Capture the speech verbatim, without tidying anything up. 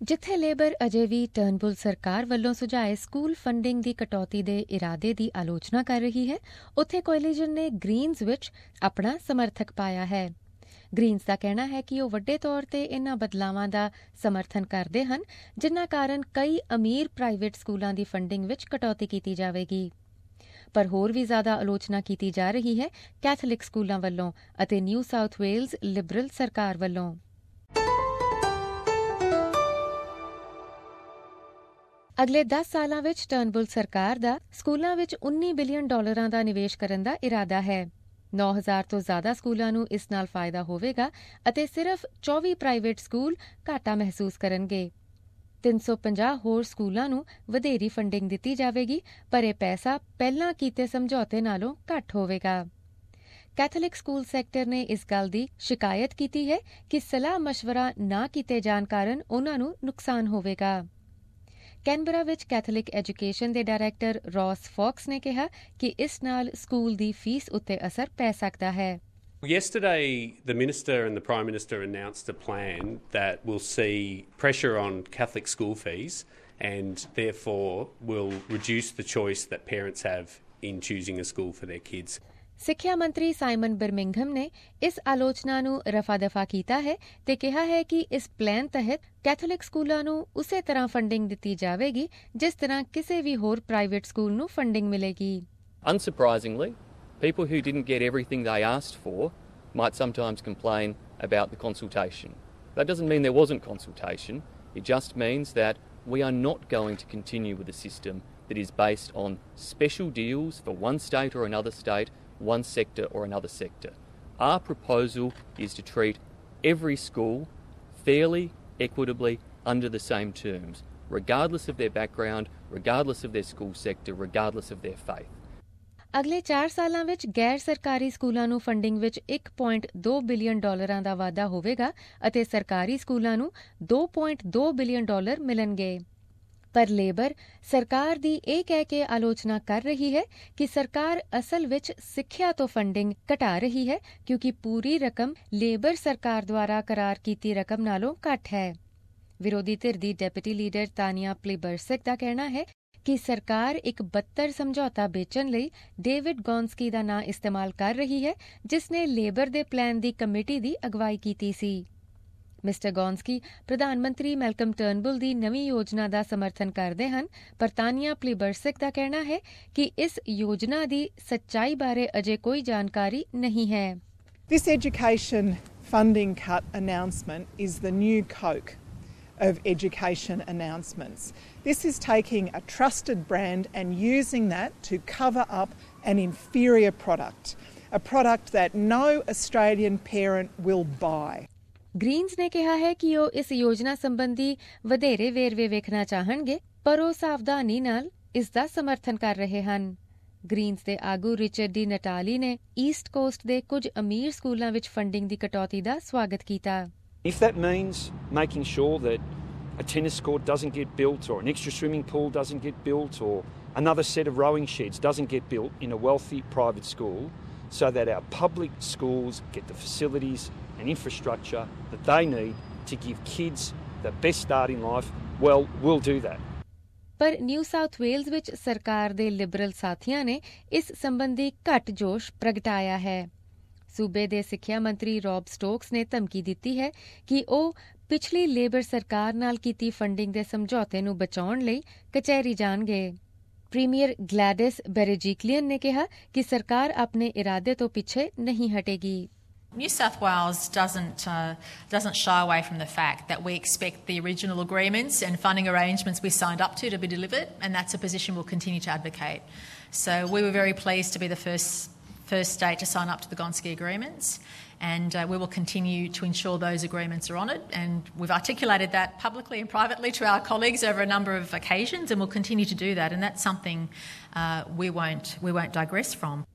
ਜਿੱਥੇ ਲੇਬਰ ਅਜੇ ਵੀ ਟਰਨਬੁਲ ਸਰਕਾਰ ਵੱਲੋਂ ਸੁਝਾਏ ਸਕੂਲ ਫੰਡਿੰਗ ਦੀ ਕਟੌਤੀ ਦੇ ਇਰਾਦੇ ਦੀ ਆਲੋਚਨਾ ਕਰ ਰਹੀ ਹੈ, ਉੱਥੇ ਕੋਅਲੀਸ਼ਨ ਨੇ ਗ੍ਰੀਨਜ਼ ਵਿੱਚ ਆਪਣਾ ਸਮਰਥਕ ਪਾਇਆ ਹੈ। ਗ੍ਰੀਨਜ਼ ਦਾ ਕਹਿਣਾ ਹੈ ਕਿ ਉਹ ਵੱਡੇ ਤੌਰ ਤੇ ਇਨ੍ਹਾਂ ਬਦਲਾਵਾਂ ਦਾ ਸਮਰਥਨ ਕਰਦੇ ਹਨ, ਜਿਨ੍ਹਾਂ ਕਾਰਨ ਕਈ ਅਮੀਰ ਪ੍ਰਾਈਵੇਟ ਸਕੂਲਾਂ ਦੀ ਫੰਡਿੰਗ ਵਿੱਚ ਕਟੌਤੀ ਕੀਤੀ ਜਾਵੇਗੀ। ਪਰ ਹੋਰ ਵੀ ਜ਼ਿਆਦਾ ਆਲੋਚਨਾ ਕੀਤੀ ਜਾ ਰਹੀ ਹੈ ਕੈਥੋਲਿਕ ਸਕੂਲਾਂ ਵੱਲੋਂ ਅਤੇ ਨਿਊ ਸਾਊਥ ਵੇਲਜ਼ ਲਿਬਰਲ ਸਰਕਾਰ ਵੱਲੋਂ। ਅਗਲੇ ਦਸ ਸਾਲਾਂ ਵਿੱਚ ਟਰਨਬੁਲ ਸਰਕਾਰ ਦਾ ਸਕੂਲਾਂ ਵਿੱਚ ਉੱਨੀ ਬਿਲੀਅਨ ਡਾਲਰਾਂ ਦਾ ਨਿਵੇਸ਼ ਕਰਨ ਦਾ ਇਰਾਦਾ ਹੈ। ਨੌ ਹਜ਼ਾਰ ਤੋਂ ਜ਼ਿਆਦਾ ਸਕੂਲਾਂ ਨੂੰ ਇਸ ਨਾਲ ਫਾਇਦਾ ਹੋਵੇਗਾ ਅਤੇ ਸਿਰਫ ਚੌਵੀ ਪ੍ਰਾਈਵੇਟ ਸਕੂਲ ਘਾਟਾ ਮਹਿਸੂਸ ਕਰਨਗੇ। ਤਿੰਨ ਸੌ ਪੰਜਾਹ ਹੋਰ ਸਕੂਲਾਂ ਨੂੰ ਵਧੇਰੀ ਫੰਡਿੰਗ ਦਿੱਤੀ ਜਾਵੇਗੀ, ਪਰ ਇਹ ਪੈਸਾ ਪਹਿਲਾਂ ਕੀਤੇ ਸਮਝੌਤੇ ਨਾਲੋਂ ਘੱਟ ਹੋਵੇਗਾ। ਕੈਥੋਲਿਕ ਸਕੂਲ ਸੈਕਟਰ ਨੇ ਇਸ ਗੱਲ ਦੀ ਸ਼ਿਕਾਇਤ ਕੀਤੀ ਹੈ ਕਿ ਸਲਾਹ ਮਸ਼ਵਰਾ ਨਾ ਕੀਤੇ ਜਾਣ ਕਾਰਨ ਉਨ੍ਹਾਂ ਨੂੰ ਨੁਕਸਾਨ ਹੋਵੇਗਾ। ਕੈਨਬਰਾ ਵਿੱਚ ਕੈਥੋਲਿਕ ਐਜੂਕੇਸ਼ਨ ਦੇ ਡਾਇਰੈਕਟਰ ਰੌਸ ਫੌਕਸ ਨੇ ਕਿਹਾ ਕਿ ਇਸ ਨਾਲ ਸਕੂਲ ਦੀ ਫੀਸ ਉੱਤੇ ਅਸਰ ਪੈ ਸਕਦਾ ਹੈ। Yesterday, the Minister and the Prime Minister announced a plan that will see pressure on Catholic school fees and therefore will reduce the choice that parents have in choosing a school for their kids. ਸਿੱਖਿਆ ਮੰਤਰੀ Simon Birmingham ਨੇ ਇਸ ਆਲੋਚਨਾ ਨੂੰ ਰਫਾ-ਦਫਾ ਕੀਤਾ ਹੈ ਤੇ ਕਿਹਾ ਹੈ ਕਿ ਇਸ ਪਲਾਨ ਤਹਿਤ ਕੈਥੋਲਿਕ ਸਕੂਲਾਂ ਨੂੰ ਉਸੇ ਤਰ੍ਹਾਂ ਫੰਡਿੰਗ ਦਿੱਤੀ ਜਾਵੇਗੀ ਜਿਸ ਤਰ੍ਹਾਂ ਕਿਸੇ ਵੀ ਹੋਰ ਪ੍ਰਾਈਵੇਟ ਸਕੂਲ ਨੂੰ ਫੰਡਿੰਗ ਮਿਲੇਗੀ। Unsurprisingly, people who didn't get everything they asked for might sometimes complain about the consultation. That doesn't mean there wasn't consultation. It just means that we are not going to continue with a system that is based on special deals for one state or another state, one sector or another sector. Our proposal is to treat every school fairly, equitably, under the same terms, regardless of their background, regardless of their school sector, regardless of their faith. ਅਗਲੇ ਚਾਰ ਸਾਲਾਂ ਵਿੱਚ ਗੈਰ ਸਰਕਾਰੀ ਸਕੂਲਾਂ ਨੂੰ funding ਵਿੱਚ ਇੱਕ ਪੁਆਇੰਟ ਦੋ ਬਿਲੀਅਨ ਡਾਲਰਾਂ ਦਾ ਵਾਧਾ ਹੋਵੇਗਾ ਅਤੇ ਸਰਕਾਰੀ ਸਕੂਲਾਂ ਨੂੰ ਦੋ ਪੁਆਇੰਟ ਦੋ ਬਿਲੀਅਨ ਡਾਲਰ ਮਿਲਣਗੇ। ਪਰ ਲੇਬਰ ਸਰਕਾਰ ਦੀ ਇਹ ਕਹਿ ਕੇ ਆਲੋਚਨਾ ਕਰ ਰਹੀ ਹੈ ਕਿ ਸਰਕਾਰ ਅਸਲ ਵਿੱਚ ਸਿੱਖਿਆ ਤੋਂ ਫੰਡਿੰਗ ਘਟਾ ਰਹੀ ਹੈ ਕਿਉਂਕਿ ਪੂਰੀ ਰਕਮ ਲੇਬਰ ਸਰਕਾਰ ਦੁਆਰਾ ਕਰਾਰ ਕੀਤੀ ਰਕਮ ਨਾਲੋਂ ਘੱਟ ਹੈ। ਵਿਰੋਧੀ ਧਿਰ ਦੀ ਡੈਪਟੀ ਲੀਡਰ ਤਾਨੀਆ ਪਲੀਬਰਸਿਕ ਦਾ ਕਹਿਣਾ ਹੈ ਕਿ ਸਰਕਾਰ ਇੱਕ ਬੱਤਰ ਸਮਝੌਤਾ ਵੇਚਣ ਲਈ ਡੇਵਿਡ ਗੌਂਸਕੀ ਦਾ ਨਾਂ ਇਸਤੇਮਾਲ ਕਰ ਰਹੀ ਹੈ, ਜਿਸ ਨੇ ਲੇਬਰ ਦੇ ਪਲਾਨ ਦੀ ਕਮੇਟੀ ਦੀ ਅਗਵਾਈ ਕੀਤੀ ਸੀ। ਮਿਸਟਰ ਗੌਂਸਕੀ ਪ੍ਰਧਾਨ ਮੰਤਰੀ ਮੈਲਕਮ ਟਰਨਬੁਲ ਦੀ ਨਵੀਂ ਯੋਜਨਾ ਦਾ ਸਮਰਥਨ ਕਰਦੇ ਹਨ, ਪਰ ਤਾਨੀਆ ਪਲੀਬਰਸਿਕ ਦਾ ਕਹਿਣਾ ਹੈ ਕਿ ਇਸ ਯੋਜਨਾ ਦੀ ਸੱਚਾਈ ਬਾਰੇ ਅਜੇ ਕੋਈ ਜਾਣਕਾਰੀ ਨਹੀਂ ਹੈ। This education funding cut announcement is the new Coke of education announcements. This is taking a trusted brand and using that to cover up an inferior product, a product that no Australian parent will buy. Greens ਨੇ ਕਿਹਾ ਹੈ ਕਿ ਉਹ ਇਸ ਯੋਜਨਾ ਸੰਬੰਧੀ ਵਧੇਰੇ ਵੇਰਵੇ ਵੇਖਣਾ ਚਾਹਣਗੇ, ਪਰ ਉਹ ਸਾਵਧਾਨੀ ਨਾਲ ਇਸ ਦਾ ਸਮਰਥਨ ਕਰ ਰਹੇ ਹਨ। ਗ੍ਰੀਨਜ਼ ਦੇ ਆਗੂ ਰਿਚਰਡ ਡੀ ਨਟਾਲੀ ਨੇ ਈਸਟ ਕੋਸਟ ਦੇ ਕੁਝ ਅਮੀਰ ਸਕੂਲਾਂ ਵਿੱਚ ਫੰਡਿੰਗ ਦੀ ਕਟੌਤੀ ਦਾ ਸਵਾਗਤ ਕੀਤਾ। If that means making sure that a tennis court doesn't get built or an extra swimming pool doesn't get built or another set of rowing sheds doesn't get built in a wealthy private school so that our public schools get the facilities and infrastructure that they need to give kids the best start in life, well, we'll do that. ਪਰ New South Wales ਵਿੱਚ ਸਰਕਾਰ ਦੇ Liberal ਸਾਥੀਆਂ ਨੇ ਇਸ ਸੰਬੰਧੀ ਘੱਟ ਜੋਸ਼ ਪ੍ਰਗਟਾਇਆ ਹੈ। ਸੂਬੇ ਦੇ ਸਿੱਖਿਆ ਮੰਤਰੀ ਰੌਬ ਸਟੋਕਸ ਨੇ ਧਮਕੀ ਦਿੱਤੀ ਹੈ ਕਿ ਉਹ ਪਿਛਲੀ ਲੇਬਰ ਸਰਕਾਰ ਨਾਲ ਕੀਤੀ ਫੰਡਿੰਗ ਦੇ ਸਮਝੌਤੇ ਨੂੰ ਬਚਾਉਣ ਲਈ ਕਚਹਿਰੀ ਜਾਣਗੇ। ਪ੍ਰੀਮੀਅਰ ਗਲੈਡਿਸ ਬੈਰਜਿਕਲੀਅਨ ਨੇ ਕਿਹਾ ਕਿ ਸਰਕਾਰ ਆਪਣੇ ਇਰਾਦੇ ਤੋਂ ਪਿੱਛੇ ਨਹੀਂ ਹਟੇਗੀ। New South Wales doesn't uh, doesn't shy away from the fact that we expect the original agreements and funding arrangements we signed up to to be delivered, and that's a position we'll continue to advocate. So we were very pleased to be the first first state to sign up to the Gonski agreements, and uh, we will continue to ensure those agreements are honoured. And we've articulated that publicly and privately to our colleagues over a number of occasions, and we'll continue to do that. And that's something uh, we won't we won't digress from.